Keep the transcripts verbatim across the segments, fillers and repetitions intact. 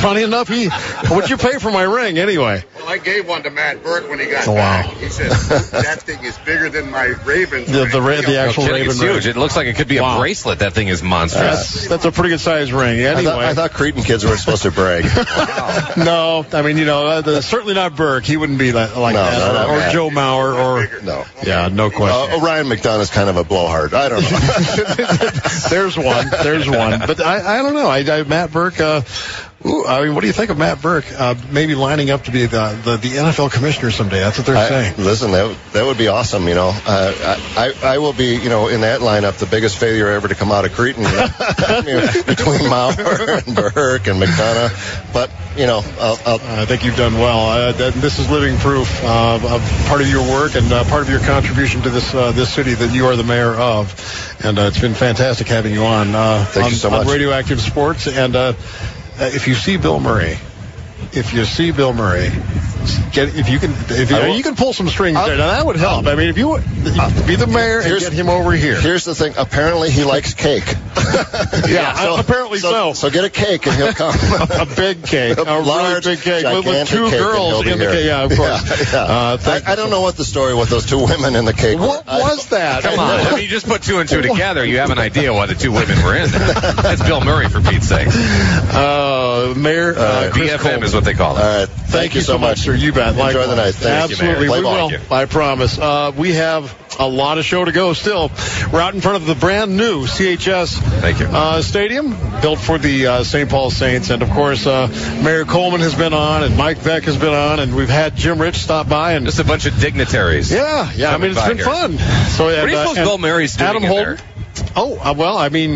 funny enough, he, what'd you pay for my ring anyway? Well, I gave one to Matt Burke when he got Oh, wow. back. He said, that thing is bigger than my Ravens. The, the, ra- the actual No kidding, Raven it's ring. huge. It looks like it could be Wow. a bracelet. That thing is monstrous. That's, that's a pretty good size ring. Anyway. I thought, I thought Cretan kids were supposed to brag. No, I mean, you know, uh, the, certainly not Burke. He wouldn't be like, like No, that. no, not or Matt. Joe Mauer. Or No. Yeah, no question. Uh, Orion McDonough is kind of a blowhard. I don't know. There's one. There's one. But I, I don't know. I, I Matt Burke. Uh, ooh, I mean, what do you think of Matt Burke? Uh, maybe lining up to be the, the the N F L commissioner someday. That's what they're I, saying. listen, that that would be awesome. You know, uh, I I will be, you know, in that lineup, the biggest failure ever to come out of Cretan, you know, between Mauer and Burke and McDonough. But you know, I'll, I'll, I think you've done well. Uh, that, this is living proof uh, of part of your work and uh, part of your contribution to this uh, this city that you are the mayor of. And uh, it's been fantastic having you on. Uh, Thank on, you so on much. Radioactive Sports. And uh, if you see Bill Murray, if you see Bill Murray, get if you can if you, I will- you can pull some strings I'll- there. Now that would help. I mean, if you, if you could be the mayor and Here's- get him over here. Here's the thing. Apparently, he likes cake. Yeah, uh, apparently so. So get a cake and he'll come. a big cake, a, A really large, big cake with, with gigantic two cake, and girls he'll be in the here. cake. Yeah, of course. Yeah, yeah. Uh, thank I, I don't know what the story with those two women in the cake were. What I- was that? Come on. I mean, you just put two and two together. You have an idea why the two women were in there. That's Bill Murray, for Pete's sake. Uh, Mayor uh, Chris B F M Coleman. is what they call it. All right. Thank, Thank you so much, sir. You bet. Enjoy Likewise. the night. Thank you, Mayor. Absolutely, Play we ball. will. Thank you. I promise. Uh, we have a lot of show to go still. We're out in front of the brand new C H S Thank you. Uh, stadium, built for the uh, Saint Paul Saints. And, of course, uh, Mayor Coleman has been on, and Mike Beck has been on, and we've had Jim Rich stop by. And Just a bunch of dignitaries. yeah, yeah, I mean, coming it's by been here. fun. So, What do you suppose Bill Murray's doing Adam in Holden. there? Oh, uh, well, I mean,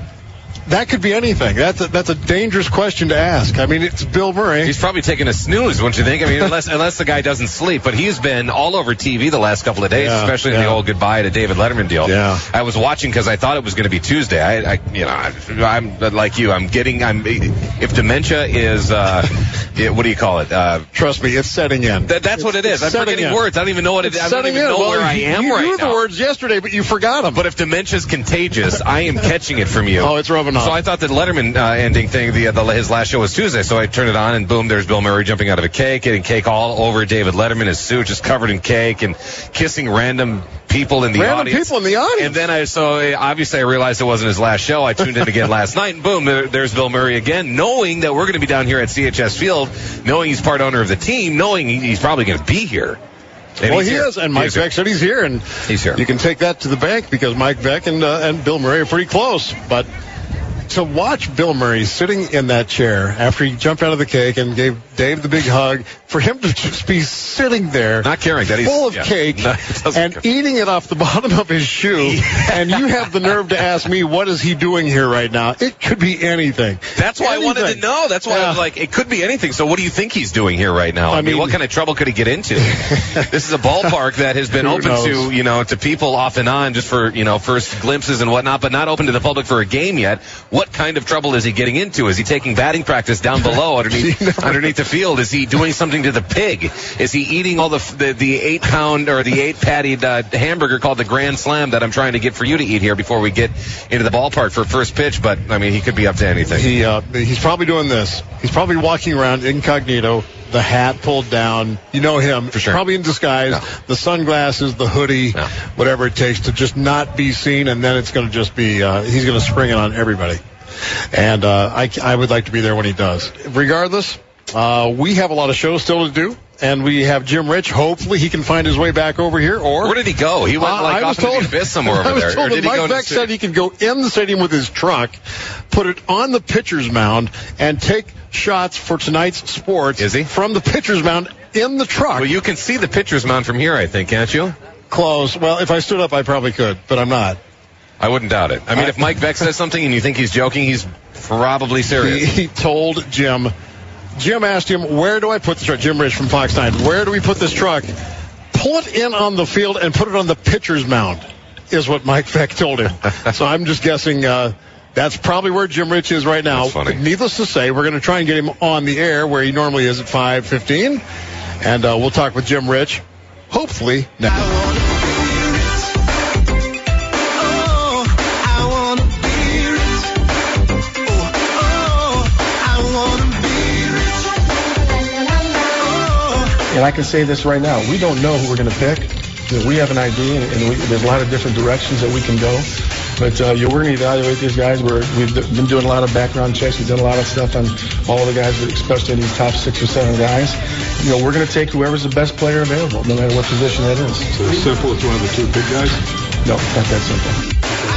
that could be anything. That's a, that's a dangerous question to ask. I mean, it's Bill Murray. He's probably taking a snooze, wouldn't you think? I mean, unless unless the guy doesn't sleep. But he's been all over T V the last couple of days, Yeah, especially in the yeah. old goodbye to David Letterman deal. Yeah. I was watching because I thought it was going to be Tuesday. I, I you know, I, I'm like you. I'm getting. I'm. If dementia is, uh, yeah, what do you call it? Uh, Trust me, it's setting in. that, that's what it It's is. I'm setting forgetting in. words. I don't even know what it is. It's I don't setting even in. know Well, where I you- am you right knew now. the words yesterday, but you forgot them. But if dementia's contagious, I am catching it from you. Oh, it's rubbing off. So I thought that Letterman uh, ending thing, the, the his last show was Tuesday. So I turned it on, and boom, there's Bill Murray jumping out of a cake, getting cake all over David Letterman. His suit just covered in cake, and kissing random people in the Random audience. people in the audience. And then I so uh, obviously I realized it wasn't his last show. I tuned in again last night, and boom, there, there's Bill Murray again, knowing that we're going to be down here at C H S Field, knowing he's part owner of the team, knowing he- he's probably going to be here. And well, he's he here. is, and He Mike is here. Beck said he's here, and He's here. You can take that to the bank because Mike Beck and uh, and Bill Murray are pretty close. But to watch Bill Murray sitting in that chair after he jumped out of the cake and gave Dave the big hug, for him to just be sitting there, Not caring that he's full of yeah. cake No, it doesn't and care. eating it off the bottom of his shoe, and you have the nerve to ask me what is he doing here right now? It could be anything. That's why I wanted to Anything. know. That's why I was Yeah. like, it could be anything. So what do you think he's doing here right now? I, I mean, mean- what kind of trouble could he get into? This is a ballpark that has been Who open knows? to, you know, to people off and on just for, you know, first glimpses and whatnot, but not open to the public for a game yet. What kind of trouble is he getting into? Is he taking batting practice down below underneath underneath the field? Is he doing something to the pig? Is he eating all the the, the eight pound or the eight patty uh, hamburger called the Grand Slam that I'm trying to get for you to eat here before we get into the ballpark for first pitch? But I mean, he could be up to anything. He uh, he's probably doing this. He's probably walking around incognito, the hat pulled down. You know him. For sure. Probably in disguise. No. The sunglasses, the hoodie, No. whatever it takes to just not be seen, and then it's going to just be uh, he's going to spring it on everybody. And uh, I, I would like to be there when he does. Regardless, uh, we have a lot of shows still to do. And we have Jim Rich. Hopefully he can find his way back over here. Or Where did he go? He went Uh, like I was off into told, the abyss somewhere I over was there. told Or did that he go Mike in the Beck city? said he could go in the stadium with his truck, put it on the pitcher's mound, and take shots for tonight's sports. Is he? From the pitcher's mound in the truck. Well, you can see the pitcher's mound from here, I think, can't you? Close. Well, if I stood up, I probably could, but I'm not. I wouldn't doubt it. I mean, if Mike Beck says something and you think he's joking, he's probably He, serious. he told Jim. Jim asked him, where do I put this truck? Jim Rich from Fox nine. Where do we put this truck? Pull it in on the field and put it on the pitcher's mound, is what Mike Beck told him. So I'm just guessing uh, that's probably where Jim Rich is right now. That's funny. Needless to say, we're going to try and get him on the air where he normally is at five fifteen. And uh, we'll talk with Jim Rich, hopefully now. And I can say this right now. We don't know who we're going to pick. You know, we have an idea, and, and we, there's a lot of different directions that we can go. But uh, you know, we're going to evaluate these guys. We're, we've been doing a lot of background checks. We've done a lot of stuff on all the guys, especially these top six or seven guys. You know, we're going to take whoever's the best player available, no matter what position that is. So it's simple. It's one of the two big guys? No, it's not that simple.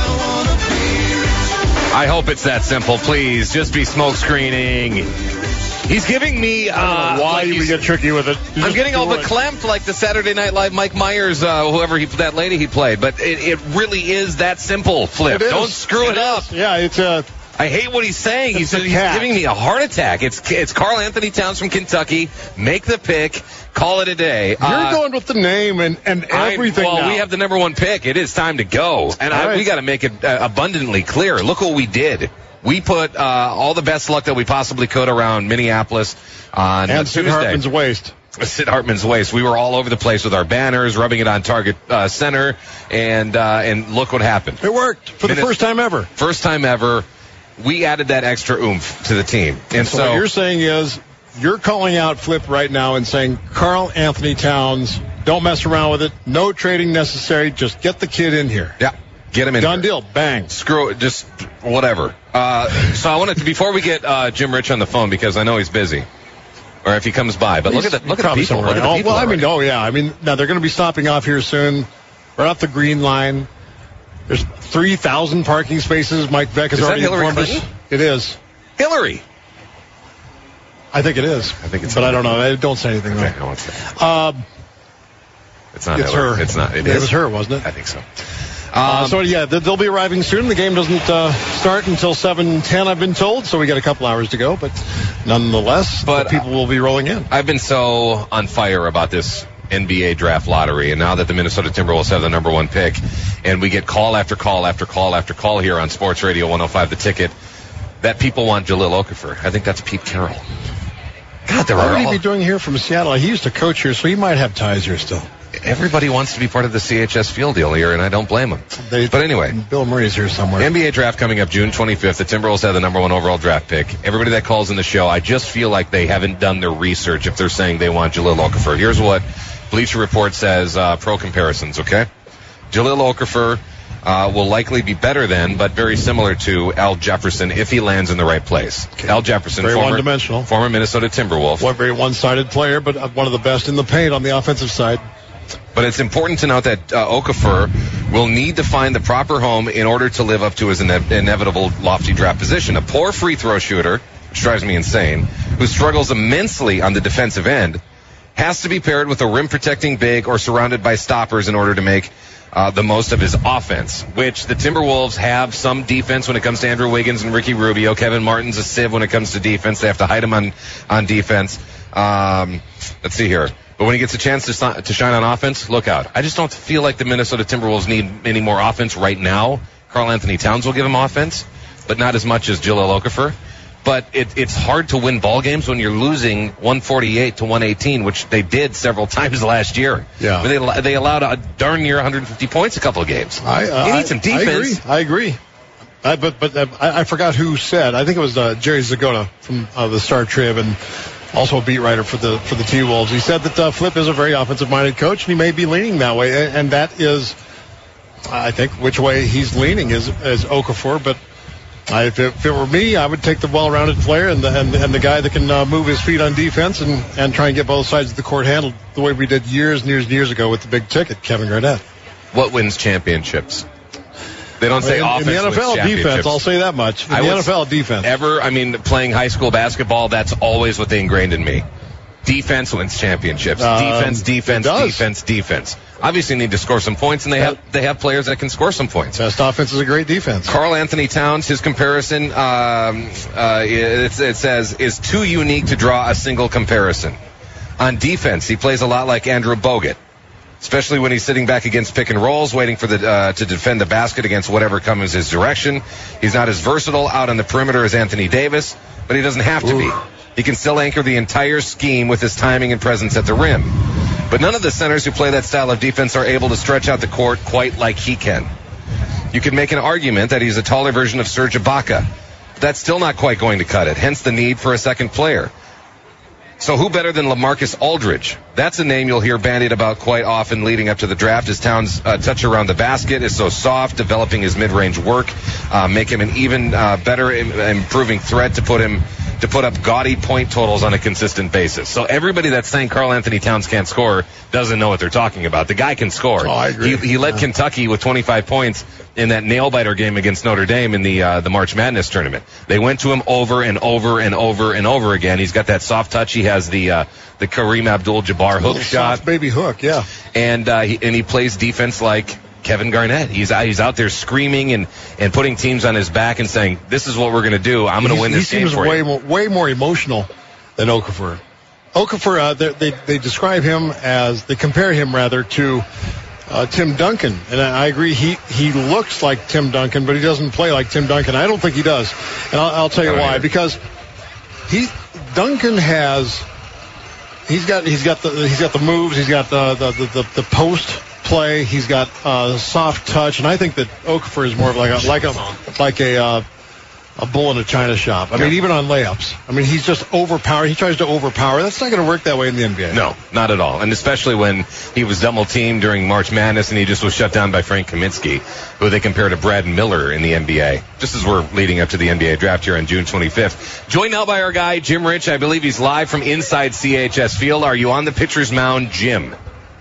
I hope it's that simple. Please, just be smoke screening. He's giving me. Uh, I don't know why like you get tricky with it. You I'm getting all do it. verklempt like the Saturday Night Live Mike Myers, uh, whoever he, that lady he played. But it, it really is that simple, Flip. It is. Don't screw it, It up. is. Yeah, it's a. I hate what he's saying. He's, It's a he's cat. giving me a heart attack. It's it's Carl Anthony Towns from Kentucky. Make the pick. Call it a day. You're Uh, going with the name and, and I- everything well, now. we have the number one pick. It is time to go, and I, All right. we got to make it uh, abundantly clear. Look what we did. We put uh, all the best luck that we possibly could around Minneapolis on and Sid Tuesday. Hartman's waist. Sid Hartman's waist. We were all over the place with our banners, rubbing it on Target uh, Center, and uh, and look what happened. It worked for the Minute- first time ever. First time ever. We added that extra oomph to the team, and So, so, what you're saying is you're calling out Flip right now and saying Carl Anthony Towns, don't mess around with it. No trading necessary. Just get the kid in here. yeah, get him in. Done here. deal. Bang. Screw it, just whatever. Uh, so I wanted to, before we get uh, Jim Rich on the phone, because I know he's busy, or if he comes by. But look at the look at the Probably people. somewhere. Look at the Oh, people well, I mean, already. oh yeah. I mean, now they're going to be stopping off here soon. Right off the green line. There's three thousand parking spaces. Mike Beck has Is that already Hillary informed us. Clinton? It is. Hillary. I think it is. I think it's But I don't Hillary. know. Don't say anything. Okay, Though. I won't say. Um, It's not it's Hillary. her. It's not. It, It is. was her, wasn't it? I think so. Uh, Um, so yeah, th- they'll be arriving soon. The game doesn't uh, start until seven ten, I've been told. So we got a couple hours to go, but nonetheless, But, the people will be rolling in. I've been so on fire about this N B A draft lottery, and now that the Minnesota Timberwolves have the number one pick, and we get call after call after call after call here on Sports Radio one oh five The Ticket, that people want Jahlil Okafor. I think that's Pete Carroll. God, there What are would he all, be doing here from Seattle? He used to coach here, so he might have ties here still. everybody wants to be part of the C H S Field deal here, and I don't blame them. They, But anyway. Bill Murray's here somewhere. N B A draft coming up June twenty-fifth. The Timberwolves have the number one overall draft pick. Everybody that calls in the show, I just feel like they haven't done their research if they're saying they want Jahlil Okafor. Here's what Bleacher Report says, uh, pro comparisons, okay? Jahlil Okafor uh, will likely be better than, but very similar to Al Jefferson if he lands in the right place. Al Jefferson, Very former, one-dimensional. former Minnesota Timberwolf. One very one-sided player, but one of the best in the paint on the offensive side. But it's important to note that uh, Okafor will need to find the proper home in order to live up to his ine- inevitable lofty draft position. A poor free throw shooter, which drives me insane, who struggles immensely on the defensive end, has to be paired with a rim-protecting big or surrounded by stoppers in order to make uh, the most of his offense, which the Timberwolves have some defense when it comes to Andrew Wiggins and Ricky Rubio. Kevin Martin's a sieve when it comes to defense. They have to hide him on, on defense. Um, let's see here. But when he gets a chance to, si- to shine on offense, look out. I just don't feel like the Minnesota Timberwolves need any more offense right now. Karl Anthony Towns will give him offense, but not as much as Jahlil Okafor. But it, it's hard to win ball games when you're losing one forty-eight to one eighteen, which they did several times last year. Yeah. They, they allowed a darn near one hundred fifty points a couple of games. I, uh, you I- need some defense. I agree. I agree. I, but but uh, I, I forgot who said. I think it was uh, Jerry Zagota from uh, the Star Trib and also a beat writer for the for the T-Wolves. He said that uh, Flip is a very offensive-minded coach, and he may be leaning that way. And, and that is, I think, which way he's leaning is is Okafor. But I, if, it, if it were me, I would take the well-rounded player and the and, and the guy that can uh, move his feet on defense and, and try and get both sides of the court handled the way we did years and years and years ago with the big ticket, Kevin Garnett. What wins championships? They don't say in, offense in the N F L wins defense, championships. I'll say that much. In I the would N F L defense. Ever, I mean, playing high school basketball, that's always what they ingrained in me. Defense wins championships. Um, defense, defense, it does. defense, defense. Obviously, you need to score some points, and they have they have players that can score some points. Best offense is a great defense. Karl Anthony Towns, his comparison, um, uh, it, it says, is too unique to draw a single comparison. On defense, he plays a lot like Andrew Bogut, especially when he's sitting back against pick and rolls, waiting for the uh, to defend the basket against whatever comes his direction. He's not as versatile out on the perimeter as Anthony Davis, but he doesn't have to Ooh. be. He can still anchor the entire scheme with his timing and presence at the rim. But none of the centers who play that style of defense are able to stretch out the court quite like he can. You could make an argument that he's a taller version of Serge Ibaka. But that's still not quite going to cut it, hence the need for a second player. So who better than LaMarcus Aldridge? That's a name you'll hear bandied about quite often leading up to the draft. His Towns' uh, touch around the basket is so soft, developing his mid-range work, uh, make him an even uh, better im- improving threat to put him to put up gaudy point totals on a consistent basis. So everybody that's saying Karl Anthony Towns can't score doesn't know what they're talking about. The guy can score. Oh, I agree. He, he led yeah. Kentucky with twenty-five points in that nail-biter game against Notre Dame in the uh, the March Madness tournament. They went to him over and over and over and over again. He's got that soft touch. He has the uh, the Kareem Abdul-Jabbar hook shot. Soft baby hook, yeah. And uh, he, and he plays defense like Kevin Garnett. He's out, he's out there screaming and, and putting teams on his back and saying, this is what we're going to do. I'm going to win this he game seems for way you. More, way more emotional than Okafor. Okafor, uh, they, they they describe him as, they compare him rather to uh, Tim Duncan. And I, I agree, he, he looks like Tim Duncan, but he doesn't play like Tim Duncan. I don't think he does. And I'll, I'll tell you why. Either. Because he Duncan has, he's got he's got the he's got the moves, he's got the the, the, the, the post play. He's got uh, soft touch, and I think that Okafor is more of like a like a like a uh, a bull in a china shop. I mean, even on layups. I mean, he's just overpowered. He tries to overpower. That's not going to work that way in the N B A. No, not at all. And especially when he was double teamed during March Madness, and he just was shut down by Frank Kaminsky, who they compare to Brad Miller in the N B A. Just as we're leading up to the N B A draft here on June twenty-fifth. Joined now by our guy Jim Rich. I believe he's live from inside C H S Field. Are you on the pitcher's mound, Jim?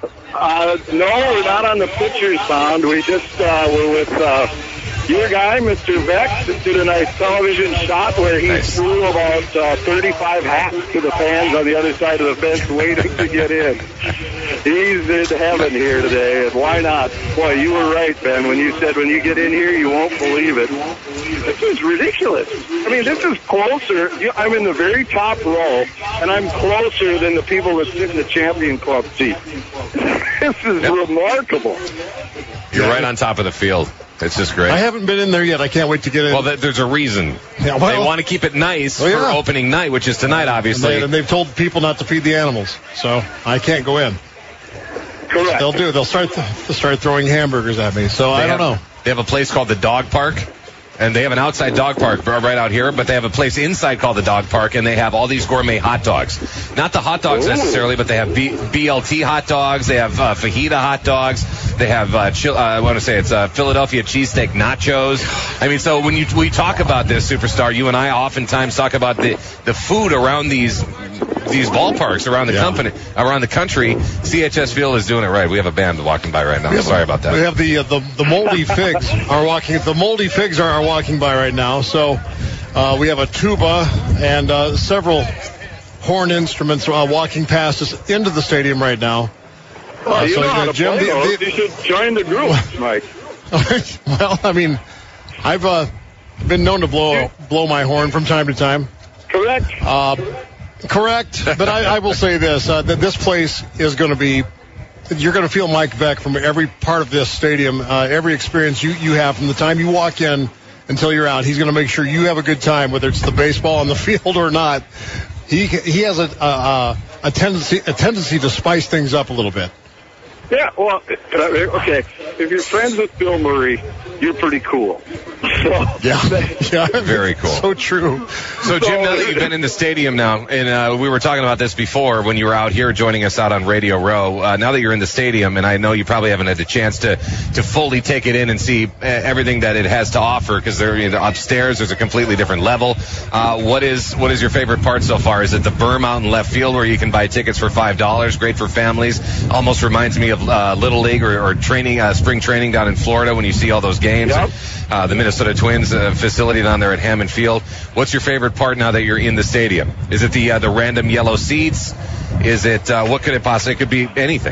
Uh, no, we're not on the pitcher's mound. We just uh, were with uh, your guy, Mister Vex, that did a nice television shot where he nice. threw about uh, thirty-five hats to the fans on the other side of the fence waiting to get in. He's in heaven here today, and why not? Boy, you were right, Ben, when you said when you get in here, you won't believe it. This is ridiculous. I mean, this is closer. I'm in the very top row, and I'm closer than the people that sit in the Champion Club seat. This is yep. remarkable. You're yeah. right on top of the field. It's just great. I haven't been in there yet. I can't wait to get in. Well, there's a reason. Yeah, well, they want to keep it nice well, yeah. for opening night, which is tonight, obviously. And, they, and they've told people not to feed the animals, so I can't go in. Correct. They'll do. They'll start. Th- they'll start throwing hamburgers at me. So they I don't have, know. They have a place called the Dog Park. And they have an outside dog park right out here, but they have a place inside called the Dog Park, and they have all these gourmet hot dogs. Not the hot dogs Ooh. necessarily, but they have B- B L T hot dogs. They have uh, fajita hot dogs. They have, uh, chil- uh, I want to say it's uh, Philadelphia cheesesteak nachos. I mean, so when you we talk about this, Superstar, you and I oftentimes talk about the, the food around these these ballparks around the yeah. company, around the country. C H S Field is doing it right. We have a band walking by right now. Sorry a, about that. We have the uh, the, the moldy figs are walking. The moldy figs are, are walking by right now. So uh, we have a tuba and uh, several horn instruments uh, walking past us into the stadium right now. Well, uh, you so, know how to Jim, play the, those. the, You should join the group, Mike. Well, I mean, I've uh, been known to blow blow my horn from time to time. Correct. Uh, correct. But I, I will say this: uh, that this place is going to be. You're going to feel Mike Veck from every part of this stadium, uh, every experience you, you have from the time you walk in until you're out. He's going to make sure you have a good time, whether it's the baseball on the field or not. He he has a a, a tendency a tendency to spice things up a little bit. Yeah, well, okay. If you're friends with Bill Murray, you're pretty cool. So, yeah, yeah, very cool. So true. So, Jim, now that you've been in the stadium now, and uh, we were talking about this before when you were out here joining us out on Radio Row. Uh, now that you're in the stadium, and I know you probably haven't had the chance to to fully take it in and see uh, everything that it has to offer, because they're you know, upstairs. There's a completely different level. Uh, what is what is your favorite part so far? Is it the berm out in left field where you can buy tickets for five dollars? Great for families. Almost reminds me of Uh, Little League or, or training, uh, spring training down in Florida when you see all those games. Yep. Uh, the Minnesota Twins uh, facility down there at Hammond Field. What's your favorite part now that you're in the stadium? Is it the uh, the random yellow seats? Is it uh, what could it possibly? It could be anything.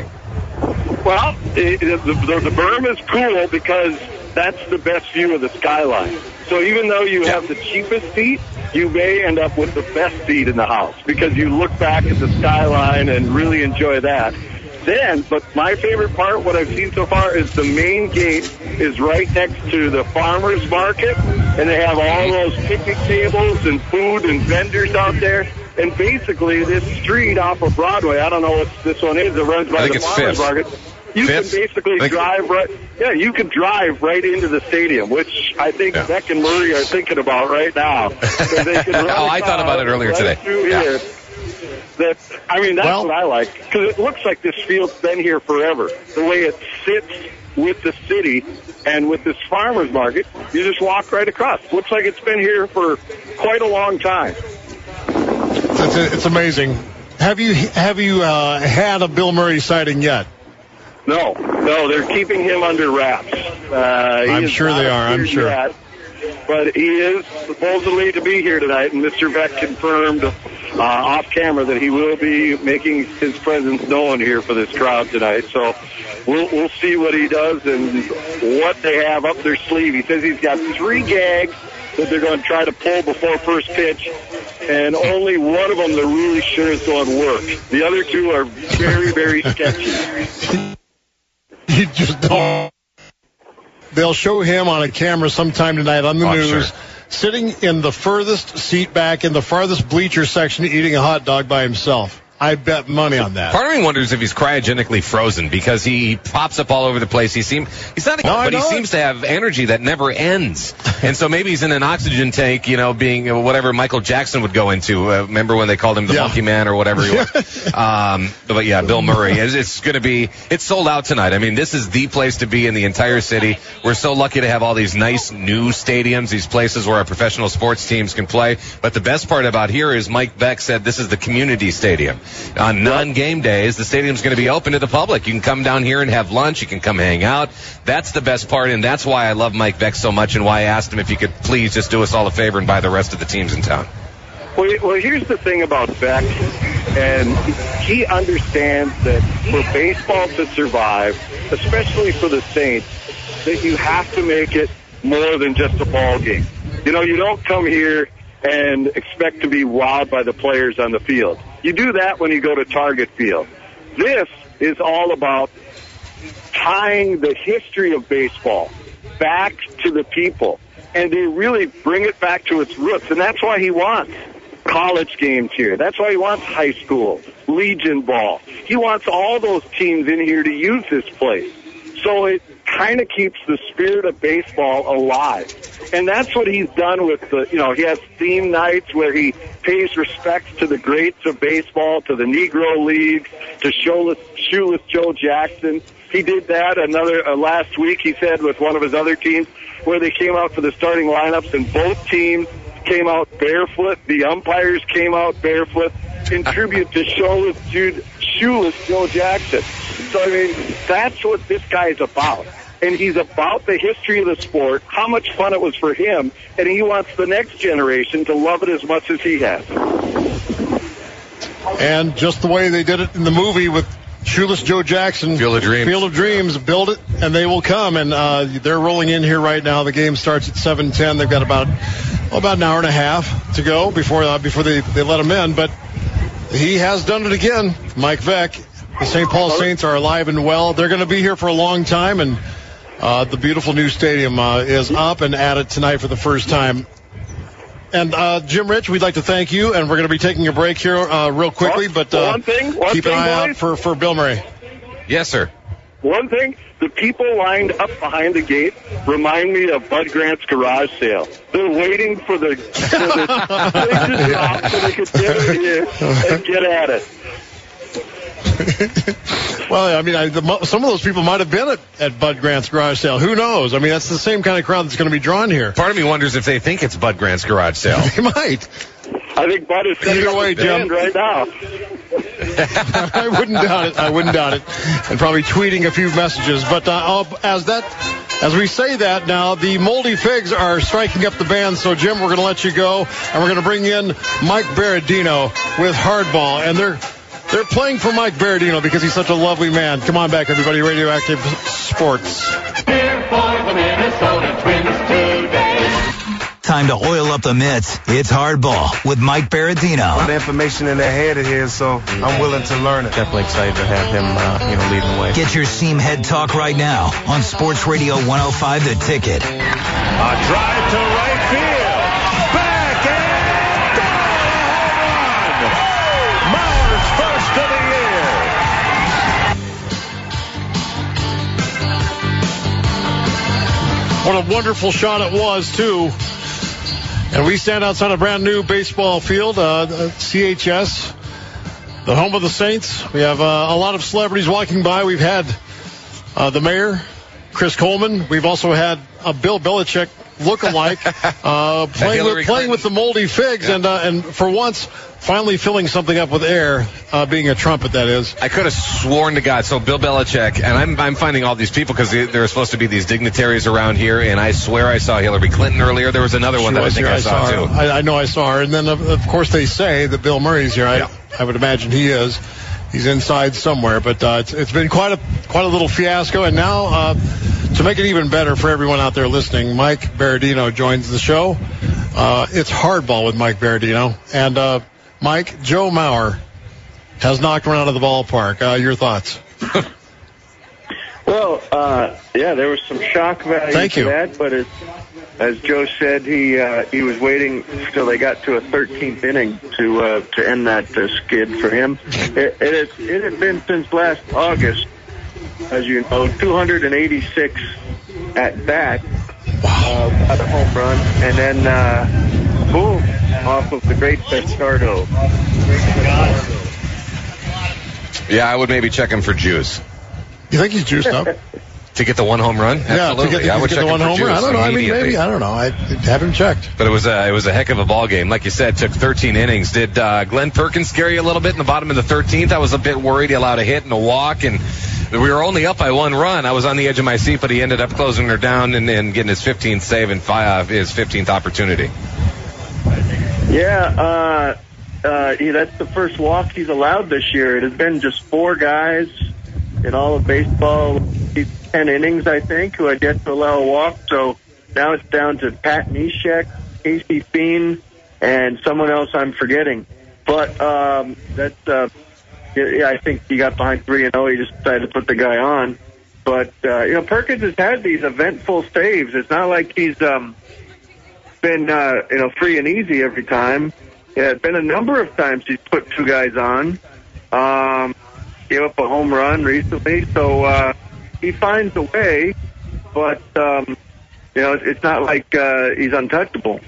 Well, it, the, the, the berm is cool because that's the best view of the skyline. So even though you have the cheapest seat, you may end up with the best seat in the house because you look back at the skyline and really enjoy that. Then, but my favorite part, what I've seen so far, is the main gate is right next to the farmers market, and they have all those picnic tables and food and vendors out there. And basically, this street off of Broadway, I don't know what this one is, it runs by the farmers market. You Fifth? can basically think drive right. Yeah, you can drive right into the stadium, which I think yeah. Beck and Murray are thinking about right now. They can oh, I thought about it earlier right today. Through yeah. here. that, I mean, that's Well- what I like, because it looks like this field's been here forever. The way it sits with the city and with this farmer's market, you just walk right across. Looks like it's been here for quite a long time. It's, it's amazing. Have you have you uh, had a Bill Murray sighting yet? No, no, they're keeping him under wraps. Uh, he I'm is sure not they are, I'm appeared sure. yet, but he is supposedly to be here tonight, and Mister Beck confirmed uh, off camera that he will be making his presence known here for this crowd tonight. So we'll we'll see what he does and what they have up their sleeve. He says he's got three gags that they're going to try to pull before first pitch, and only one of them they're really sure is going to work. The other two are very, very sketchy. You just don't. They'll show him on a camera sometime tonight on the Oh, news, sure. sitting in the furthest seat back in the farthest bleacher section eating a hot dog by himself. I bet money on that. Part of me wonders if he's cryogenically frozen because he pops up all over the place. He seem he's not, No, I but he know it. seems to have energy that never ends. And so maybe he's in an oxygen tank, you know, being uh, whatever Michael Jackson would go into. Uh, remember when they called him the Yeah. Monkey Man or whatever he was? um, but yeah, Bill Murray. It's, it's going to be. It's sold out tonight. I mean, this is the place to be in the entire city. We're so lucky to have all these nice new stadiums, these places where our professional sports teams can play. But the best part about here is Mike Beck said this is the community stadium. On non-game days, the stadium's going to be open to the public. You can come down here and have lunch. You can come hang out. That's the best part, and that's why I love Mike Beck so much and why I asked him if he could please just do us all a favor and buy the rest of the teams in town. Well, well, here's the thing about Beck, and he understands that for baseball to survive, especially for the Saints, that you have to make it more than just a ball game. You know, you don't come here and expect to be wowed by the players on the field. You do that when you go to Target Field. This is all about tying the history of baseball back to the people and to really bring it back to its roots. And that's why he wants college games here. That's why he wants high school, Legion ball. He wants all those teams in here to use this place. So it kind of keeps the spirit of baseball alive. And that's what he's done with the, you know, he has theme nights where he pays respects to the greats of baseball, to the Negro Leagues, to Shoeless, Shoeless Joe Jackson. He did that another uh, last week, he said, with one of his other teams, where they came out for the starting lineups, and both teams came out barefoot. The umpires came out barefoot in tribute to Shoeless, Jude, Shoeless Joe Jackson. So, I mean, that's what this guy's about. And he's about the history of the sport, how much fun it was for him, and he wants the next generation to love it as much as he has. And just the way they did it in the movie with Shoeless Joe Jackson, Field of Dreams. Field of Dreams, build it and they will come. And uh, they're rolling in here right now. The game starts at seven ten. They've got about oh, about an hour and a half to go before uh, before they, they let them in. But he has done it again, Mike Beck. The Saint Paul Saints are alive and well. They're going to be here for a long time, and uh, the beautiful new stadium uh, is up and at it tonight for the first time. And uh, Jim Rich, we'd like to thank you, and we're going to be taking a break here uh, real quickly, but uh, one thing, one keep thing, an eye boys. out for, for Bill Murray. Yes, sir. One thing, the people lined up behind the gate remind me of Bud Grant's garage sale. They're waiting for the, for the place to drop so they could get in here and get at it. Well, I mean, I, the, some of those people might have been at, at Bud Grant's garage sale. Who knows? I mean, that's the same kind of crowd that's going to be drawn here. Part of me wonders if they think it's Bud Grant's garage sale. They might. I think Bud is setting Either up way, a stand Jim. right now. I wouldn't doubt it. I wouldn't doubt it. And probably tweeting a few messages. But uh, I'll- as that, as we say that now, the Moldy Figs are striking up the band. So, Jim, we're going to let you go, and we're going to bring in Mike Berardino with Hardball. And they're they're playing for Mike Berardino because he's such a lovely man. Come on back, everybody. Radioactive Sports. Here for the Minnesota Twins today. Time to oil up the mitts. It's Hardball with Mike Berardino. The information in their head here, so I'm willing to learn it. Definitely excited to have him, uh, you know, leading the way. Get your seam head talk right now on Sports Radio one oh five The Ticket. A drive to right field. Back and down. A home run. Mauer's first of the year. What a wonderful shot it was, too. And we stand outside a brand new baseball field, uh, C H S. the home of the Saints. We have uh, a lot of celebrities walking by. We've had uh, the mayor, Chris Coleman. We've also had a Bill Belichick look-alike uh, playing, with, playing with the moldy figs, yeah. and uh, and for once, finally filling something up with air, uh, being a trumpet, that is. I could have sworn to God. So Bill Belichick, and I'm I'm finding all these people because there are supposed to be these dignitaries around here, and I swear I saw Hillary Clinton earlier. There was another one she that I think I, I saw, saw too. I, I know I saw her, and then of, of course they say that Bill Murray's here. I, yeah. I would imagine he is. He's inside somewhere, but uh, it's, it's been quite a quite a little fiasco. And now, uh, to make it even better for everyone out there listening, Mike Berardino joins the show. Uh, it's hardball with Mike Berardino. And, uh, Mike, Joe Mauer has knocked one out of the ballpark. Uh, your thoughts? Well, uh, yeah, there was some shock value Thank to you. that, but as, as Joe said, he uh, he was waiting until they got to a thirteenth inning to uh, to end that uh, skid for him. It, it, had, it had been since last August, as you know, two hundred eighty-six at bat, uh, got a home run, and then uh, boom, off of the great Pescardo. Yeah, I would maybe check him for juice. You think he's juiced up? To get the one home run? Yeah, absolutely. to get, to I would get check the one him for homer. juice I don't know. I mean, immediately. maybe. I don't know. I haven't checked. But it was a, it was a heck of a ball game. Like you said, took thirteen innings. Did uh, Glenn Perkins scare you a little bit in the bottom of the thirteenth? I was a bit worried. He allowed a hit and a walk, and we were only up by one run. I was on the edge of my seat, but he ended up closing her down and, and getting his fifteenth save and five, his fifteenth opportunity. Yeah, uh, uh, yeah, that's the first walk he's allowed this year. It has been just four guys in all of baseball, ten innings, I think, who had yet to allow a walk. So now it's down to Pat Neshek, Casey Fiend, and someone else I'm forgetting. But um, that's, uh, yeah, I think he got behind three and oh. He just decided to put the guy on. But, uh, you know, Perkins has had these eventful saves. It's not like he's um, been, uh, you know, free and easy every time. Yeah, it's been a number of times he's put two guys on. Um, gave up a home run recently. So, uh, he finds a way, but, um, you know, it's not like uh, he's untouchable.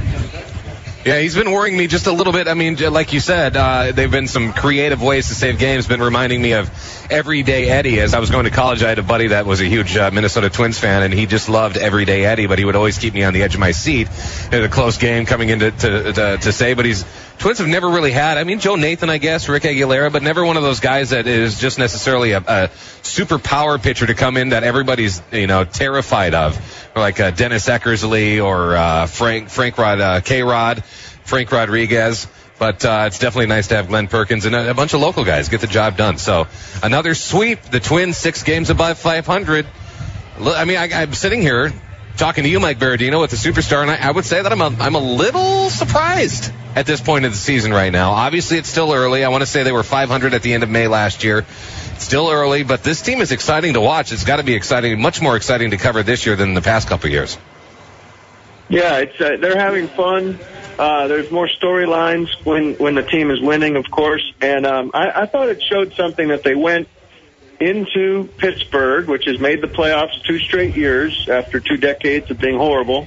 Yeah, he's been worrying me just a little bit. I mean, like you said, uh, they've been some creative ways to save games, been reminding me of Everyday Eddie. As I was going to college, I had a buddy that was a huge uh, Minnesota Twins fan, and he just loved Everyday Eddie, but he would always keep me on the edge of my seat in a close game coming in to, to, to, to say, but he's Twins have never really had, I mean, Joe Nathan, I guess, Rick Aguilera, but never one of those guys that is just necessarily a, a super power pitcher to come in that everybody's, you know, terrified of. Like uh, Dennis Eckersley or uh, Frank Frank Rod uh, K-Rod, Frank Rodriguez. But uh, it's definitely nice to have Glenn Perkins and a, a bunch of local guys get the job done. So another sweep. The Twins, six games above five hundred. I mean, I, I'm sitting here talking to you, Mike Berardino, with the superstar, and I, I would say that I'm a, I'm a little surprised at this point of the season right now. Obviously, it's still early. I want to say they were five hundred at the end of May last year. It's still early, but this team is exciting to watch. It's got to be exciting, much more exciting to cover this year than the past couple of years. Yeah, it's uh, they're having fun. Uh, there's more storylines when, when the team is winning, of course. And um, I, I thought it showed something that they went into Pittsburgh, which has made the playoffs two straight years after two decades of being horrible.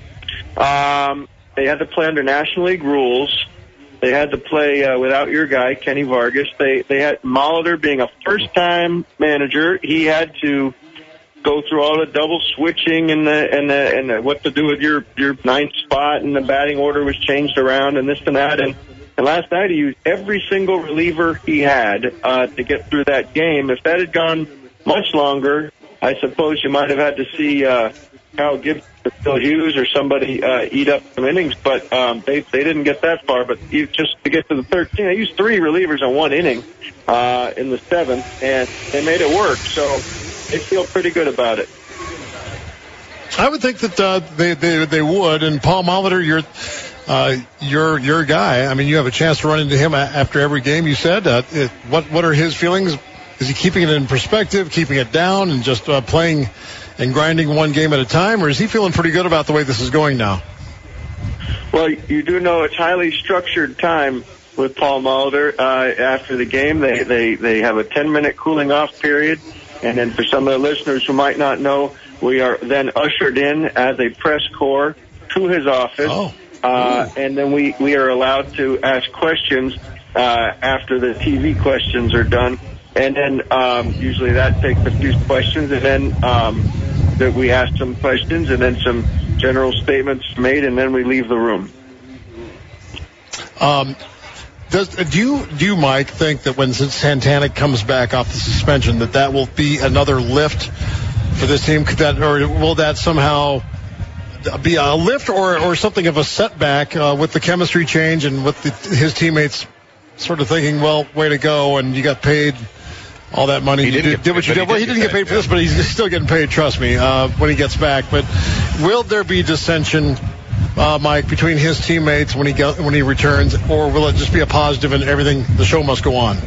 Um, they had to play under National League rules. They had to play uh, without your guy, Kenny Vargas. They they had Molitor being a first-time manager. He had to go through all the double switching and the and the and the, what to do with your your ninth spot, and the batting order was changed around and this and that. And, and last night he used every single reliever he had uh, to get through that game. If that had gone much longer, I suppose you might have had to see uh, Kyle Gibson, Phil Hughes, or somebody uh, eat up some innings. But um, they they didn't get that far. But you, just to get to the thirteen, they used three relievers in one inning uh, in the seventh, and they made it work. So they feel pretty good about it. I would think that uh, they, they they would. And Paul Molitor, you're uh, you're your guy. I mean, you have a chance to run into him after every game. You said, uh, it, what what are his feelings? Is he keeping it in perspective, keeping it down, and just uh, playing and grinding one game at a time, or is he feeling pretty good about the way this is going now? Well, you do know it's highly structured time with Paul Molitor. Uh, after the game, they they they have a ten minute cooling off period. And then for some of the listeners who might not know, we are then ushered in as a press corps to his office. Oh. Uh, and then we, we are allowed to ask questions uh, after the T V questions are done. And then um, usually that takes a few questions, and then um, that we ask some questions, and then some general statements made, and then we leave the room. Um, does, do you, do you, Mike, think that when Santana comes back off the suspension, that that will be another lift for this team? Could that, or will that somehow be a lift or, or something of a setback uh, with the chemistry change and with the, his teammates sort of thinking, well, way to go, and you got paid all that money. He you did, did, get, did what you did. He Well, did he didn't get paid for yeah. this, but he's still getting paid, trust me, uh, when he gets back. But will there be dissension, uh, Mike, between his teammates when he go, when he returns, or will it just be a positive and everything, the show must go on?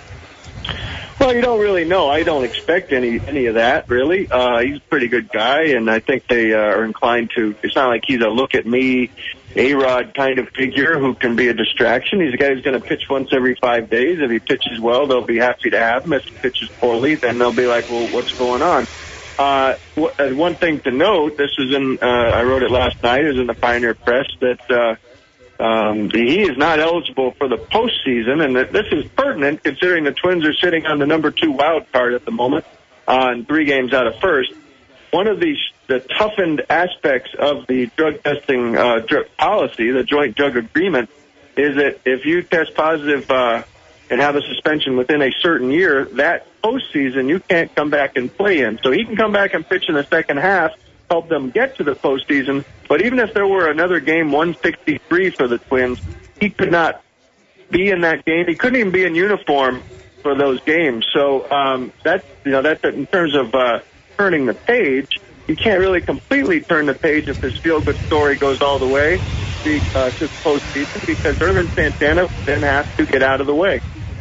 Well, you don't really know. I don't expect any any of that, really. Uh, he's a pretty good guy, and I think they uh, are inclined to. It's not like he's a look-at-me, A-Rod kind of figure who can be a distraction. He's a guy who's going to pitch once every five days. If he pitches well, they'll be happy to have him. If he pitches poorly, then they'll be like, well, what's going on? Uh, w- one thing to note, this is in, uh, I wrote it last night, it was in the Pioneer Press, that uh, um, he is not eligible for the postseason, and that this is pertinent considering the Twins are sitting on the number two wild card at the moment on three games out of first. One of the, the toughened aspects of the drug testing uh, drug policy, the joint drug agreement, is that if you test positive uh, and have a suspension within a certain year, that postseason you can't come back and play in. So he can come back and pitch in the second half, help them get to the postseason. But even if there were another game one sixty-three for the Twins, he could not be in that game. He couldn't even be in uniform for those games. So um, that's, you know, that's in terms of uh, turning the page. You can't really completely turn the page if this feel-good story goes all the way to, uh, to the postseason, because Ervin Santana then has to get out of the way.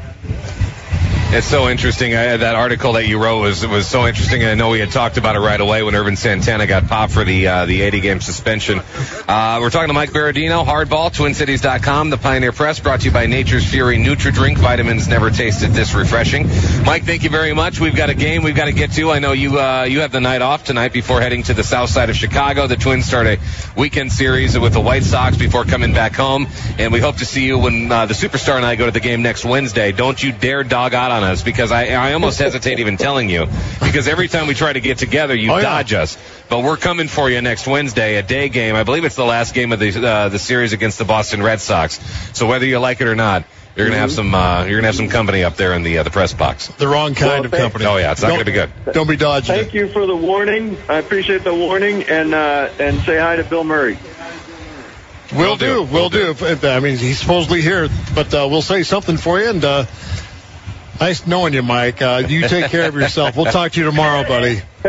It's so interesting. I, that article that you wrote was was so interesting. And I know we had talked about it right away when Ervin Santana got popped for the uh, the eighty game suspension. Uh, we're talking to Mike Berardino, Hardball, Twin Cities dot com, the Pioneer Press, brought to you by Nature's Fury Nutri-Drink. Vitamins never tasted this refreshing. Mike, thank you very much. We've got a game we've got to get to. I know you uh, you have the night off tonight before heading to the south side of Chicago. The Twins start a weekend series with the White Sox before coming back home. And we hope to see you when uh, the Superstar and I go to the game next Wednesday. Don't you dare dog out on us, because I, I almost hesitate even telling you, because every time we try to get together, you oh, dodge yeah. us. But we're coming for you next Wednesday, a day game. I believe it's the last game of the uh, the series against the Boston Red Sox. So whether you like it or not, you're gonna have some uh, you're gonna have some company up there in the uh, the press box. The wrong kind well, of company. Oh yeah, it's not don't, gonna be good. Don't be dodging. Thank it. you for the warning. I appreciate the warning, and uh, and say hi to Bill Murray. We'll, we'll do. We'll, we'll do. do. If, I mean, he's supposedly here, but uh, we'll say something for you. And uh, nice knowing you, Mike. Uh, you take care of yourself. We'll talk to you tomorrow, buddy. I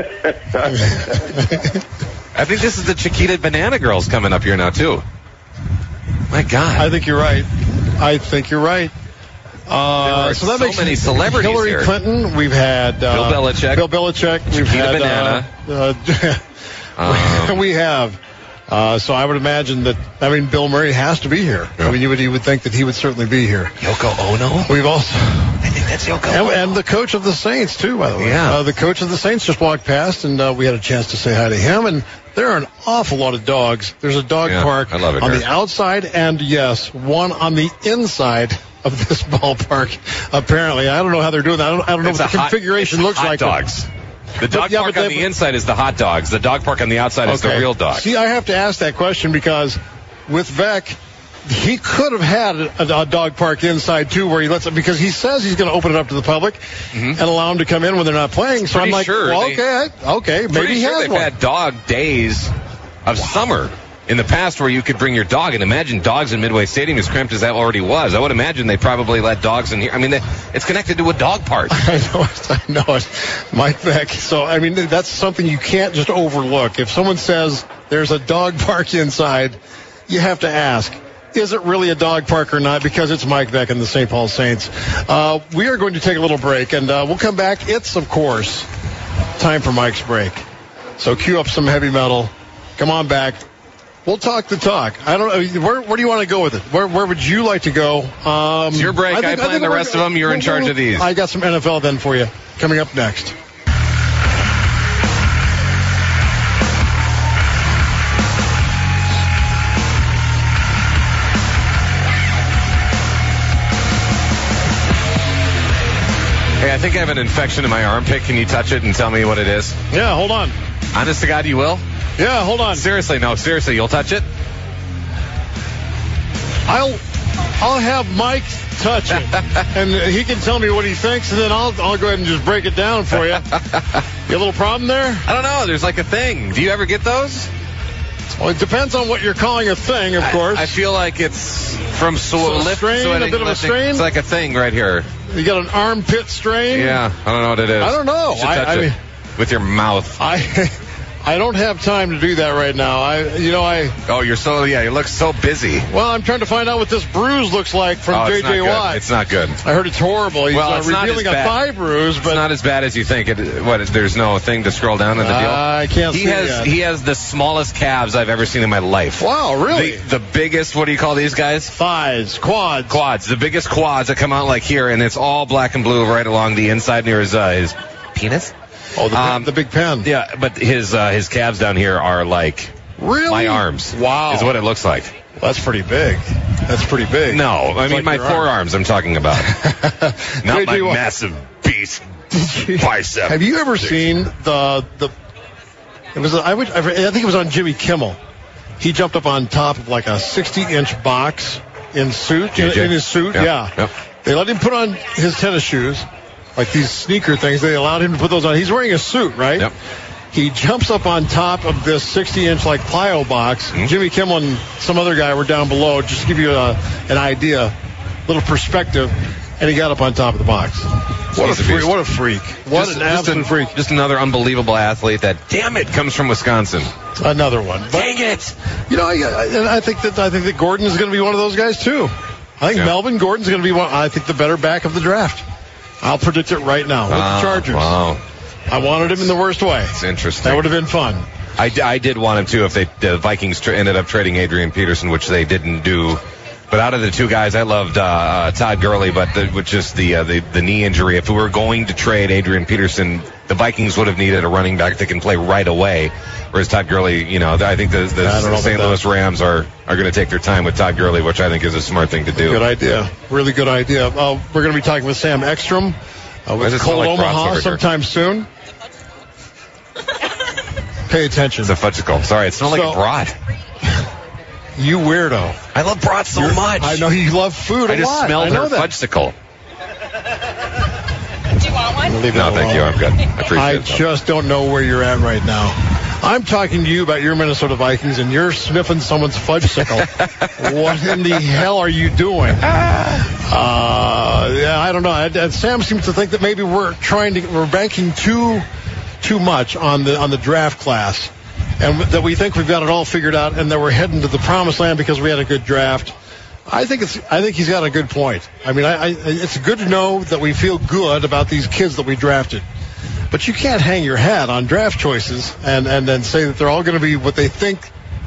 think this is the Chiquita Banana Girls coming up here now too. My God. I think you're right. I think you're right. Uh, so that so makes many celebrities Hillary here. Clinton. We've had uh, Bill Belichick. Bill Belichick. We've Chiquita had Banana. Uh, uh, um, we have. Uh, so I would imagine that, I mean, Bill Murray has to be here. Yeah. I mean, you would, you would think that he would certainly be here. Yoko Ono? We've also... I think that's Yoko and, Ono. and the coach of the Saints, too, by the way. Yeah. Uh, the coach of the Saints just walked past, and uh, we had a chance to say hi to him. And there are an awful lot of dogs. There's a dog yeah, park I love it on here. the outside, and, yes, one on the inside of this ballpark, apparently. I don't know how they're doing that. I don't, I don't know It's what the hot, configuration looks hot like. dogs. The dog yeah, park but on they, the inside is the hot dogs. The dog park on the outside okay. is the real dog. See, I have to ask that question because with Veck, he could have had a, a dog park inside too, where he lets it, because he says he's going to open it up to the public mm-hmm. and allow them to come in when they're not playing. So pretty I'm like, sure well, they, okay, okay, maybe he sure has they've one. had dog days of wow. summer in the past where you could bring your dog. And imagine dogs in Midway Stadium, as cramped as that already was. I would imagine they probably let dogs in here. I mean, they, it's connected to a dog park. I know it. I know it. Mike Veck. So, I mean, that's something you can't just overlook. If someone says there's a dog park inside, you have to ask, is it really a dog park or not? Because it's Mike Veck and the Saint Paul Saints. Uh, we are going to take a little break, and uh, we'll come back. It's, of course, time for Mike's break. So cue up some heavy metal. Come on back. We'll talk the talk. I don't know. Where, where do you want to go with it? Where, where would you like to go? Um, it's your break. I, think, I plan I the rest of them. You're in charge of these. I got some N F L then for you. Coming up next. I think I have an infection in my armpit. Can you touch it and tell me what it is? Yeah, hold on. Honest to God, you will? Yeah, hold on. Seriously, no, seriously, you'll touch it? I'll I'll have Mike touch it, and he can tell me what he thinks, and then I'll I'll go ahead and just break it down for you. You have a little problem there? I don't know. There's like a thing. Do you ever get those? Well, it depends on what you're calling a thing, of I, course. I feel like it's from so, So a lift, strain, sweating, a bit of a lifting. strain? It's like a thing right here. You got an armpit strain? Yeah, I don't know what it is. I don't know. You should I- touch I it mean- with your mouth. I I don't have time to do that right now. I you know I Oh, you're so yeah. You look so busy. well I'm trying to find out what this bruise looks like from oh, J it's not J good. Watt. It's not good. I heard it's horrible. He's Well, uh, it's not revealing as a bad. thigh bruise, but It's not as bad as you think. It, what? There's no thing to scroll down in the deal. I can't He see has yet. he has the smallest calves I've ever seen in my life. Wow, really? The, the biggest. What do you call these guys? Thighs, quads. Quads. The biggest quads that come out like here, and it's all black and blue right along the inside near his uh, his penis. Oh, the, pen- Um, the big pen. Yeah, but his uh, his calves down here are like Really? my arms. Wow. Is what it looks like. That's pretty big. That's pretty big. No, I It's mean like my your arm. forearms. I'm talking about, not J J my Watt. massive beast bicep. Have you ever seen the the? It was I would I think it was on Jimmy Kimmel. He jumped up on top of like a sixty inch box in suit in, J J? in his suit. Yeah. Yeah. Yep. They let him put on his tennis shoes, like these sneaker things. They allowed him to put those on. He's wearing a suit, right? Yep. He jumps up on top of this sixty inch like plyo box. Mm-hmm. Jimmy Kimmel and some other guy were down below, just to give you a, an idea, little perspective. And he got up on top of the box. What He's a a freak! beast. What a freak! What Just- an just absolute a- freak! Just another unbelievable athlete that, damn it, comes from Wisconsin. Another one. But, Dang it! you know, I, I, I think that I think that Gordon is going to be one of those guys too. I think Yeah. Melvin Gordon's going to be one. I think the better back of the draft. I'll predict it right now with Wow, the Chargers. Wow, I wanted him in the worst way. it's interesting. That would have been fun. I, d- I did want him too if they the Vikings tra- ended up trading Adrian Peterson, which they didn't do. But out of the two guys, I loved uh, uh, Todd Gurley, but the, with just the, uh, the the knee injury, if we were going to trade Adrian Peterson, the Vikings would have needed a running back that can play right away. Whereas Todd Gurley, you know, I think the, the I don't know Saint about Louis that. Rams are, are going to take their time with Todd Gurley, which I think is a smart thing to do. Good idea. Really good idea. Uh, we're going to be talking with Sam Ekstrom uh, Why does with it smell Cole like brats over Omaha here? sometime soon. Pay attention. It's a fudgicle. Sorry, it smelled So- like a brat. You weirdo. I love brats so You're- much. I know you love food I a just lot. smelled I know her that. fudgesicle. Do you want one? Leave No, it thank you. alone. I'm good. I appreciate I it. just don't know where you're at right now. I'm talking to you about your Minnesota Vikings, and you're sniffing someone's fudgesicle. What in the hell are you doing? Uh, yeah, I don't know. And, and Sam seems to think that maybe we're trying to we're banking too too much on the on the draft class, and that we think we've got it all figured out, and that we're heading to the promised land because we had a good draft. I think it's. I think he's got a good point. I mean, I, I, it's good to know that we feel good about these kids that we drafted. But you can't hang your hat on draft choices and, and then say that they're all going to be what they think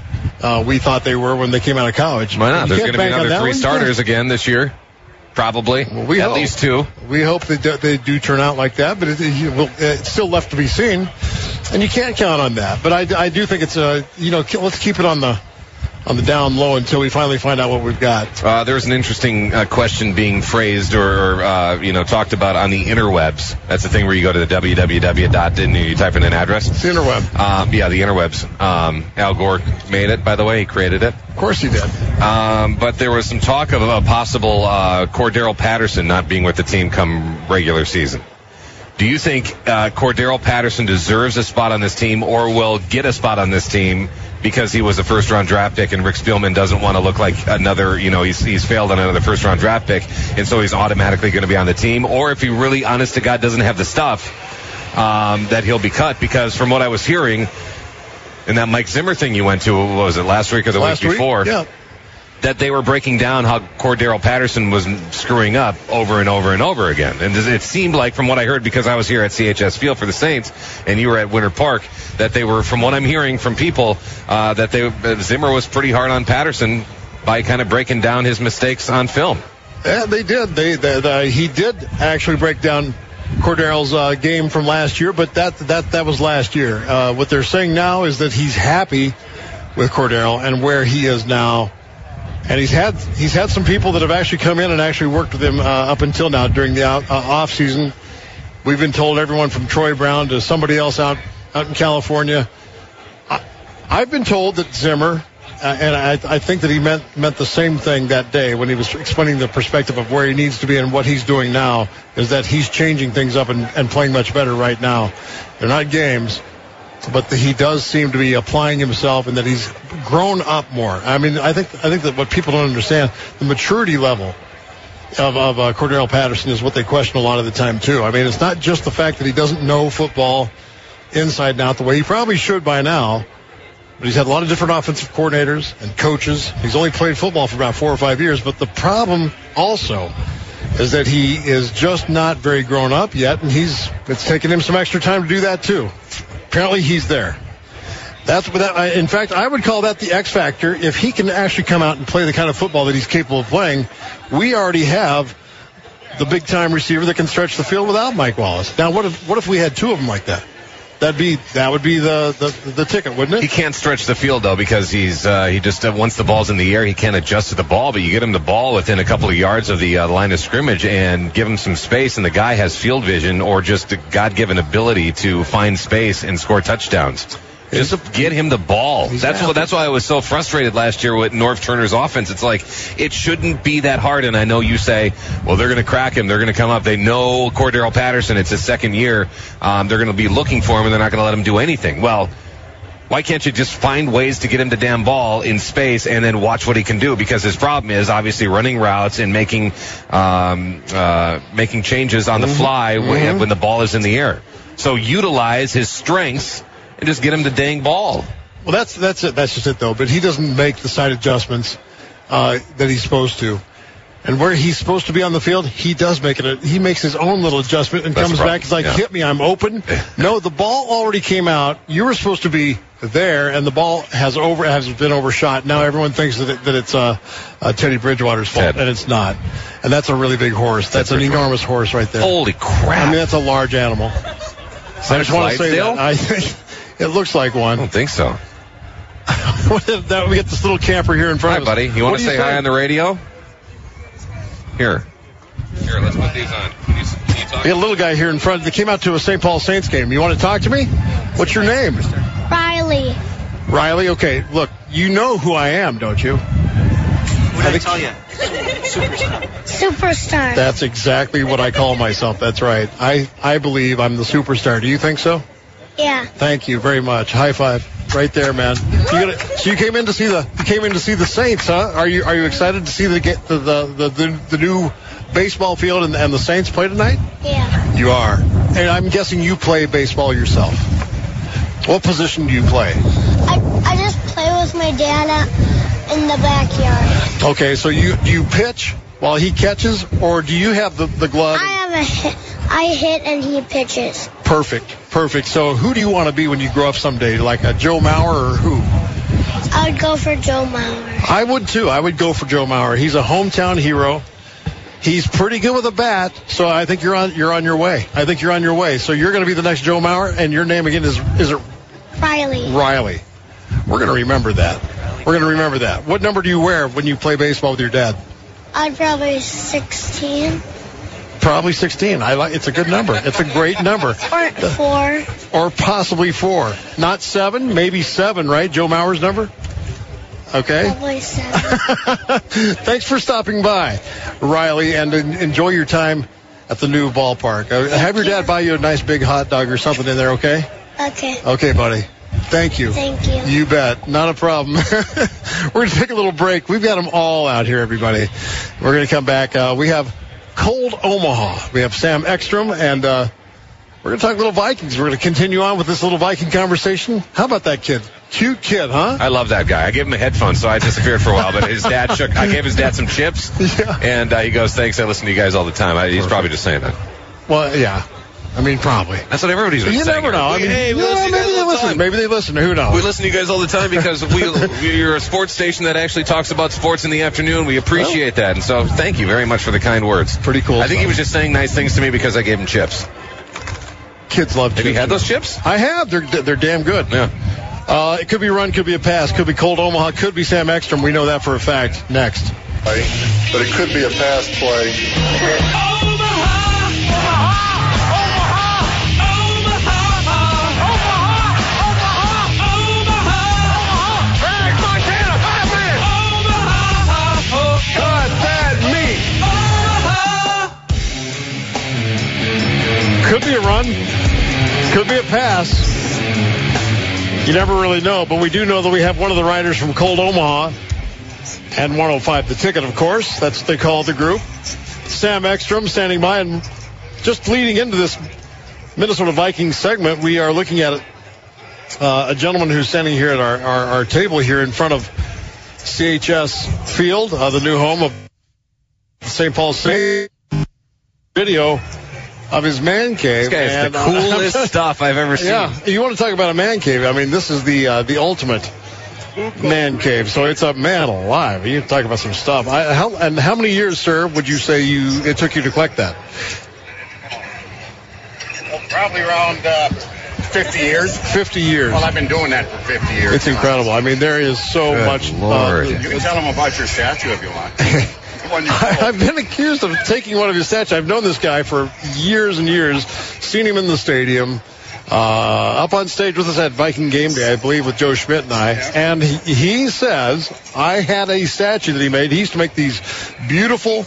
uh, we thought they were when they came out of college. Why not? You There's can't going to be bank on another that three one. starters again this year. Probably. Well, we At hope. least two. We hope they do, they do turn out like that, but it, it, well, it's still left to be seen, and you can't count on that. But I, I do think it's a you know let's keep it on the on the down low until we finally find out what we've got. Uh, there was an interesting uh, question being phrased or, or uh, you know, talked about on the interwebs. That's the thing where you go to the w w w dot and you type in an address. It's the interweb. Um, yeah, the interwebs. Um, Al Gore made it, by the way. He created it. Of course he did. Um, but there was some talk of a possible uh, Cordero Patterson not being with the team come regular season. Do you think uh, Cordero Patterson deserves a spot on this team or will get a spot on this team because he was a first-round draft pick and Rick Spielman doesn't want to look like another, you know, he's, he's failed on another first-round draft pick, and so he's automatically going to be on the team? Or if he really, honest to God, doesn't have the stuff, um, that he'll be cut? Because from what I was hearing, in that Mike Zimmer thing you went to, what was it, last week or the Last week week? before? Yeah. That they were breaking down how Cordero Patterson was screwing up over and over and over again. And it seemed like, from what I heard, because I was here at C H S Field for the Saints and you were at Winter Park, that they were, from what I'm hearing from people, uh, that they uh, Zimmer was pretty hard on Patterson by kind of breaking down his mistakes on film. Yeah, they did. They, they, they he did actually break down Cordero's uh, game from last year, but that that that was last year. Uh, what they're saying now is that he's happy with Cordero and where he is now. And he's had he's had some people that have actually come in and actually worked with him uh, up until now during the out, uh, off season, We've been told everyone from Troy Brown to somebody else out, out in California. I, I've been told that Zimmer, uh, and I, I think that he meant meant the same thing that day when he was explaining the perspective of where he needs to be and what he's doing now, is that he's changing things up and, and playing much better right now. They're not games, but the, he does seem to be applying himself, and that he's grown up more. I mean, I think I think that what people don't understand, the maturity level of, of uh, Cordell Patterson is what they question a lot of the time, too. I mean, it's not just the fact that he doesn't know football inside and out the way he probably should by now, but he's had a lot of different offensive coordinators and coaches. He's only played football for about four or five years, but the problem also is that he is just not very grown up yet, and he's it's taken him some extra time to do that, too. Apparently, he's there. That's what that, I, in fact, I would call that the X factor. If he can actually come out and play the kind of football that he's capable of playing, we already have the big-time receiver that can stretch the field without Mike Wallace. Now, what if what if we had two of them like that? That'd be that would be the, the, the ticket, wouldn't it? He can't stretch the field though, because he's uh, he just uh, once the ball's in the air, he can't adjust to the ball. But you get him the ball within a couple of yards of the uh, line of scrimmage and give him some space, and the guy has field vision or just a God-given ability to find space and score touchdowns. Just get him the ball. That's what. That's why I was so frustrated last year with Norv Turner's offense. It's like, it shouldn't be that hard. And I know you say, well, they're going to crack him. They're going to come up. They know Cordell Patterson. It's his second year. Um, they're going to be looking for him, and they're not going to let him do anything. Well, why can't you just find ways to get him the damn ball in space and then watch what he can do? Because his problem is obviously running routes and making um, uh, making changes on the fly mm-hmm. when, when the ball is in the air. So utilize his strengths and just get him the dang ball. Well, that's that's it. That's just it, though. But he doesn't make the side adjustments uh, that he's supposed to. And where he's supposed to be on the field, he does make it. A, he makes his own little adjustment and that's comes back. He's like, yeah. hit me, I'm open. No, the ball already came out. You were supposed to be there, and the ball has over has been overshot. Now everyone thinks that, it, that it's uh, uh, Teddy Bridgewater's fault, Ted. And it's not. And that's a really big horse. That's an enormous horse right there. Holy crap. I mean, that's a large animal. I just want to say that. I think it looks like one. I don't think so. That we get this little camper here in front hi, of us. Hi, buddy. You want to say hi on the radio? Here. Here, let's put these on. Can you, can you talk? We got a little guy here in front that came out to a Saint Paul Saints game. You want to talk to me? What's your name? Riley. Riley? Okay, look, you know who I am, don't you? What did I, I tell you? Superstar. Superstar. That's exactly what I call myself. That's right. I, I believe I'm the superstar. Do you think so? Yeah. Thank you very much. High five. Right there, man. You gotta, so you came in to see the you came in to see the Saints, huh? Are you are you excited to see the the the the, the new baseball field and, and the Saints play tonight? Yeah. You are. And I'm guessing you play baseball yourself. What position do you play? I I just play with my dad out in the backyard. Okay, so you do you pitch while he catches, or do you have the, the glove? I have a hit. I hit and he pitches. Perfect. Perfect. So who do you want to be when you grow up someday? Like a Joe Mauer or who? I would go for Joe Mauer. I would too. I would go for Joe Mauer. He's a hometown hero. He's pretty good with a bat, so I think you're on you're on your way. I think you're on your way. So you're going to be the next Joe Mauer, and your name again is is it Riley. Riley. We're going to remember that. We're going to remember that. What number do you wear when you play baseball with your dad? I'd probably sixteen. Probably sixteen. I like. It's a good number. It's a great number. Or four. Or possibly four. Not seven. Maybe seven. Right? Joe Mauer's number. Okay. Probably seven. Thanks for stopping by, Riley, and enjoy your time at the new ballpark. Uh, have your dad buy you a nice big hot dog or something in there. Okay. Okay. Okay, buddy. Thank you. Thank you. You bet. Not a problem. We're going to take a little break. We've got them all out here, everybody. We're going to come back. Uh, we have Cold Omaha. We have Sam Ekstrom, and uh, we're going to talk a little Vikings. We're going to continue on with this little Viking conversation. How about that kid? Cute kid, huh? I love that guy. I gave him a headphone, so I disappeared for a while, but his dad shook. I gave his dad some chips, yeah. and uh, he goes, thanks, I listen to you guys all the time. I, he's probably just saying that. Well, yeah. I mean, probably. That's what everybody's been you saying. You never know. I mean, hey, we yeah, listen maybe they listen. The maybe they listen. Who knows? We listen to you guys all the time because we, we're a sports station that actually talks about sports in the afternoon. We appreciate well, that. And so thank you very much for the kind words. Pretty cool. I think stuff. He was just saying nice things to me because I gave him chips. Kids love chips. Have you had those chips? I have. They're, they're damn good. Yeah. Uh, it could be run, could be a pass, could be Cold Omaha, could be Sam Ekstrom. We know that for a fact. Next. But it could be a pass play. Omaha! Omaha! Omaha! be a run. Could be a pass. You never really know, but we do know that we have one of the riders from Cold Omaha and one oh five The Ticket, of course. That's what they call the group. Sam Ekstrom standing by, and just leading into this Minnesota Vikings segment, we are looking at uh, a gentleman who's standing here at our, our, our table here in front of C H S Field, uh, the new home of Saint Paul State. Video of his man cave. This guy is and, the coolest uh, stuff I've ever seen. Yeah, you want to talk about a man cave? I mean, this is the uh, the ultimate man cave. So it's a man alive. You talk about some stuff. I, how, and how many years, sir, would you say you it took you to collect that? Well, probably around uh, fifty years. fifty years. Well, I've been doing that for fifty years. It's incredible. I mean, there is so Good much. Lord. Uh, You can tell them about your statue if you want. I, I've been accused of taking one of his statues. I've known this guy for years and years, seen him in the stadium, uh, up on stage with us at Viking Game Day, I believe, with Joe Schmidt and I. And he, he says, I had a statue that he made. He used to make these beautiful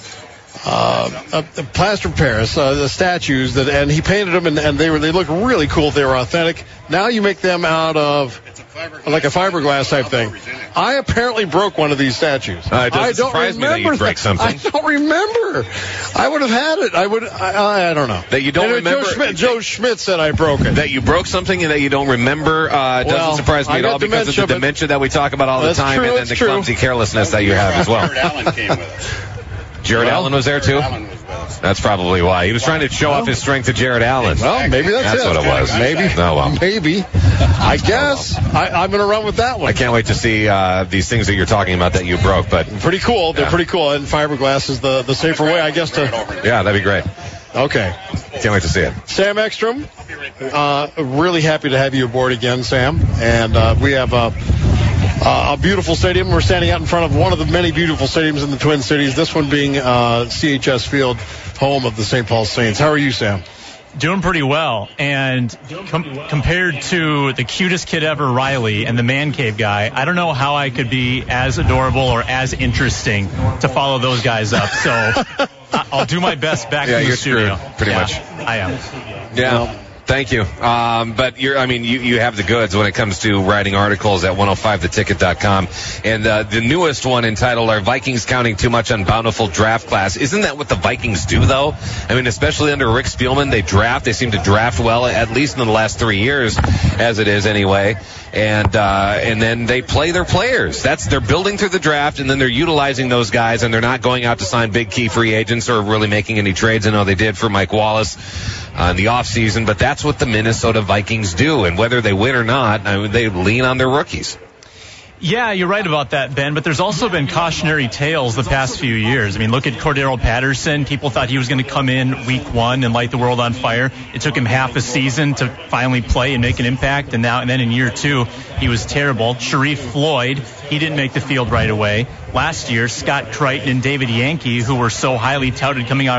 uh, uh, plaster Paris, uh, the statues, that, and he painted them, and, and they were they look really cool if they were authentic. Now you make them out of like a fiberglass type thing. I apparently broke one of these statues. Uh, it doesn't I don't surprise me that remember you break something. I don't remember. I would have had it. I would. I, I don't know. That you don't Anyway, remember. Joe Schmidt, Joe Schmidt said I broke it. That you broke something and that you don't remember uh, doesn't Well, surprise me I at got all because of the dementia, but- dementia that we talk about all the That's time true, and then that's the true. clumsy carelessness that you have as well. Jared Allen came with us. Jared Well, Allen was there too? Allen was with us. That's probably why. He was trying to show off his strength to Jared Allen. Well, maybe that's, That's it. what it was. Maybe. Oh, well. Maybe. I guess. I, I'm going to run with that one. I can't wait to see uh, these things that you're talking about that you broke, but Pretty cool. They're Yeah. pretty cool. And fiberglass is the, the safer way, I guess, to. yeah, that'd be great. Okay. Can't wait to see it. Sam Ekstrom, uh, really happy to have you aboard again, Sam. And uh, we have uh, uh, a beautiful stadium. We're standing out in front of one of the many beautiful stadiums in the Twin Cities, this one being uh, C H S Field, home of the Saint Paul Saints. How are you, Sam? Doing pretty well. And com- compared to the cutest kid ever, Riley, and the man cave guy, I don't know how I could be as adorable or as interesting to follow those guys up. So I- I'll do my best back Yeah, in the you're studio. screwed, pretty Yeah, much. I am. Yeah. Thank you. Um, but you're, I mean, you, you have the goods when it comes to writing articles at one oh five the ticket dot com. And uh, the newest one entitled, Are Vikings Counting Too Much on Bountiful Draft Class? Isn't that what the Vikings do, though? I mean, especially under Rick Spielman, they draft. They seem to draft well, at least in the last three years, as it is anyway. And uh, and then they play their players. That's they're building through the draft, and then they're utilizing those guys, and they're not going out to sign big key free agents or really making any trades. I know they did for Mike Wallace uh, in the offseason, but that's what the Minnesota Vikings do. And whether they win or not, I mean, they lean on their rookies. Yeah, you're right about that, Ben, but there's also been cautionary tales the past few years. I mean, look at Cordero Patterson. People thought he was going to come in week one and light the world on fire. It took him half a season to finally play and make an impact, and now and then in year two, he was terrible. Sharif Floyd, he didn't make the field right away. Last year, Scott Crichton and David Yankee, who were so highly touted coming out